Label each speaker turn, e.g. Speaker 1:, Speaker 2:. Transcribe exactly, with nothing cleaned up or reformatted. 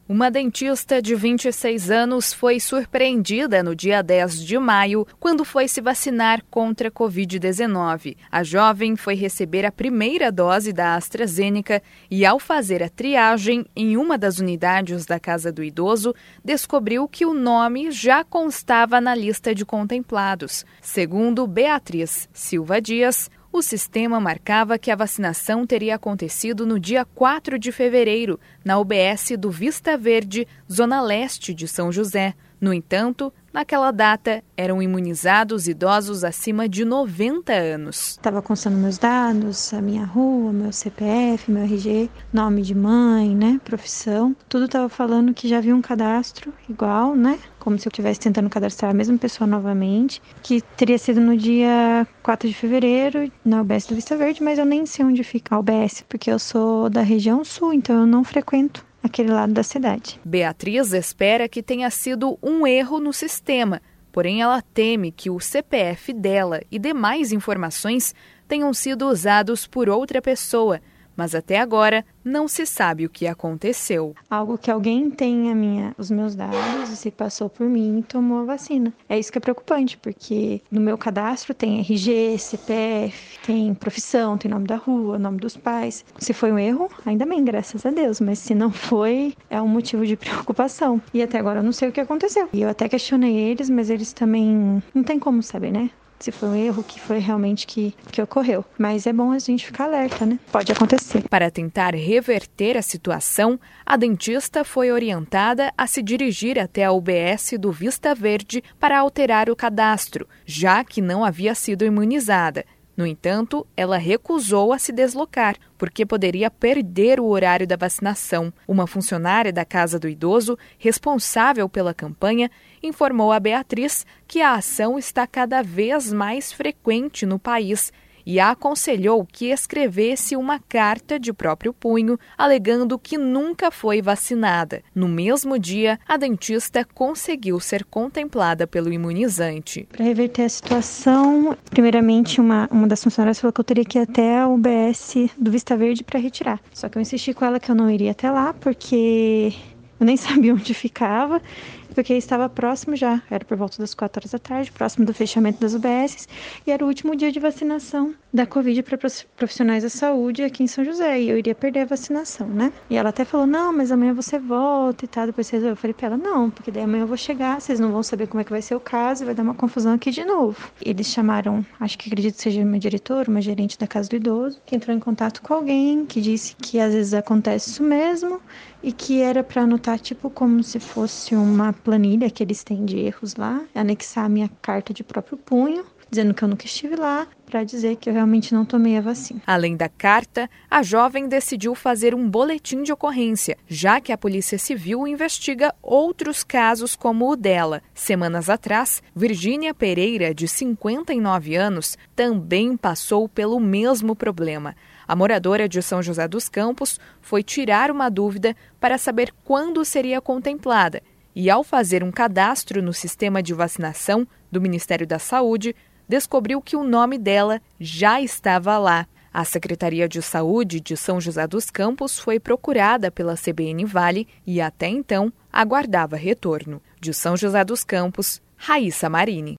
Speaker 1: Uma dentista de vinte e seis anos foi surpreendida no dia dez de maio, quando foi se vacinar contra a covid dezenove. A jovem foi receber a primeira dose da AstraZeneca e, ao fazer a triagem em uma das unidades da Casa do Idoso, descobriu que o nome já constava na lista de contemplados. Segundo Beatriz Silva Dias, o sistema marcava que a vacinação teria acontecido no dia quatro de fevereiro, na U B S do Vista Verde, Zona Leste de São José. No entanto, naquela data, eram imunizados idosos acima de noventa anos.
Speaker 2: Estava constando meus dados, a minha rua, meu C P F, meu R G, nome de mãe, né, profissão. Tudo estava falando que já havia um cadastro igual, né, como se eu estivesse tentando cadastrar a mesma pessoa novamente, que teria sido no dia quatro de fevereiro, na U B S do Vista Verde, mas eu nem sei onde fica a U B S, porque eu sou da região sul, então eu não frequento aquele lado da cidade.
Speaker 1: Beatriz espera que tenha sido um erro no sistema, porém ela teme que o C P F dela e demais informações tenham sido usados por outra pessoa, mas até agora não se sabe o que aconteceu.
Speaker 2: Algo que alguém tem a minha, os meus dados e se passou por mim e tomou a vacina. É isso que é preocupante, porque no meu cadastro tem R G, C P F, tem profissão, tem nome da rua, nome dos pais. Se foi um erro, ainda bem, graças a Deus, mas se não foi, é um motivo de preocupação. E até agora eu não sei o que aconteceu. E eu até questionei eles, mas eles também não tem como saber, né? Se foi um erro, que foi realmente que, que ocorreu. Mas é bom a gente ficar alerta, né? Pode acontecer.
Speaker 1: Para tentar reverter a situação, a dentista foi orientada a se dirigir até a U B S do Vista Verde para alterar o cadastro, já que não havia sido imunizada. No entanto, ela recusou a se deslocar, porque poderia perder o horário da vacinação. Uma funcionária da Casa do Idoso, responsável pela campanha, informou a Beatriz que a ação está cada vez mais frequente no país e a aconselhou que escrevesse uma carta de próprio punho, alegando que nunca foi vacinada. No mesmo dia, a dentista conseguiu ser contemplada pelo imunizante.
Speaker 2: Para reverter a situação, primeiramente uma, uma das funcionárias falou que eu teria que ir até a U B S do Vista Verde para retirar. Só que eu insisti com ela que eu não iria até lá, porque eu nem sabia onde ficava, porque estava próximo já, era por volta das quatro horas da tarde, próximo do fechamento das U B S, e era o último dia de vacinação da Covid para profissionais da saúde aqui em São José, e eu iria perder a vacinação, né? E ela até falou, não, mas amanhã você volta e tal, depois você resolveu. Eu falei para ela, não, porque daí amanhã eu vou chegar, vocês não vão saber como é que vai ser o caso, e vai dar uma confusão aqui de novo. Eles chamaram, acho que acredito que seja uma diretora, uma gerente da Casa do Idoso, que entrou em contato com alguém, que disse que às vezes acontece isso mesmo, e que era para anotar, tipo, como se fosse uma planilha que eles têm de erros lá, anexar a minha carta de próprio punho, dizendo que eu nunca estive lá, para dizer que eu realmente não tomei a vacina.
Speaker 1: Além da carta, a jovem decidiu fazer um boletim de ocorrência, já que a Polícia Civil investiga outros casos como o dela. Semanas atrás, Virgínia Pereira, de cinquenta e nove anos, também passou pelo mesmo problema. A moradora de São José dos Campos foi tirar uma dúvida para saber quando seria contemplada e, ao fazer um cadastro no sistema de vacinação do Ministério da Saúde, descobriu que o nome dela já estava lá. A Secretaria de Saúde de São José dos Campos foi procurada pela C B N Vale e, até então, aguardava retorno. De São José dos Campos, Raíssa Marini.